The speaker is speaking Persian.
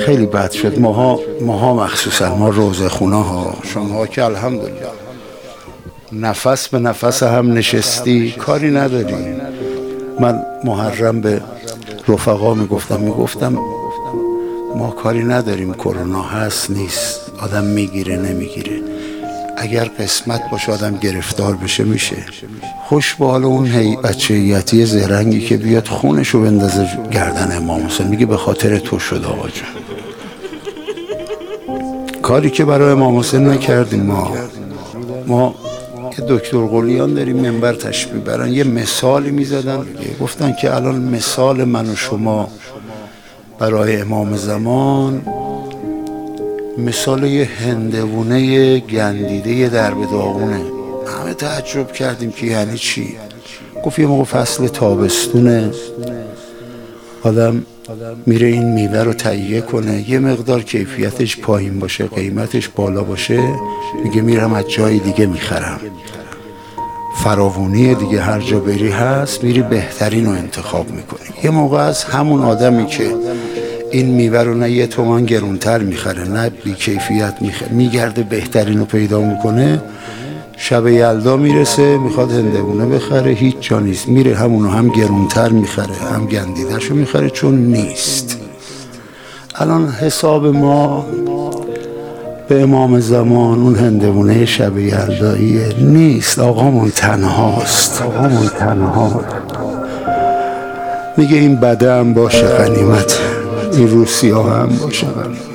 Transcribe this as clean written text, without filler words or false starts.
خیلی بد شد. ماها مخصوصا ما روزه خونه ها، شما که الحمدلله نفس به نفس هم نشستی کاری نداری. من محرم به رفقا میگفتم ما کاری نداریم، کرونا هست نیست، آدم میگیره نمیگیره، اگر قسمت باشه آدم گرفتار بشه میشه. خوش به حال اون بچه یتی زرنگی که بیاد خونشو بندازه گردن امام حسین، میگه به خاطر تو شد آقا جان. کاری که برای امام حسین نکردیم. ما یه دکتر قلیان داریم منبر تشبیه برن، یه مثالی میزدن، گفتن که الان مثال من و شما برای امام زمان مثال یه هندوونه گندیده در به داغونه. همه تعجب کردیم که یعنی چی؟ گفت یه موقع فصل تابستونه، آدم میره این میوه رو تهیه کنه، یه مقدار کیفیتش پایین باشه قیمتش بالا باشه، میگه میرم از جای دیگه میخرم، فراوونی دیگه هر جا بری هست، میری بهترین رو انتخاب میکنی. یه موقع از همون آدمی که این میوه رو نه 1 تومان گرونتر میخره نه بی کیفیت میگرده بهترین رو پیدا میکنه، شب یلدا میرسه میخواد هندوونه بخره، هیچ جا نیست، میره همونو هم گرونتر میخره هم گندیدهشو میخره چون نیست. الان حساب ما به امام زمان اون هندوونه شب یلداییه نیست، آقامون تنهاست. میگه این بده هم باشه غنیمت، این روسیاه هم باشه غنیمت.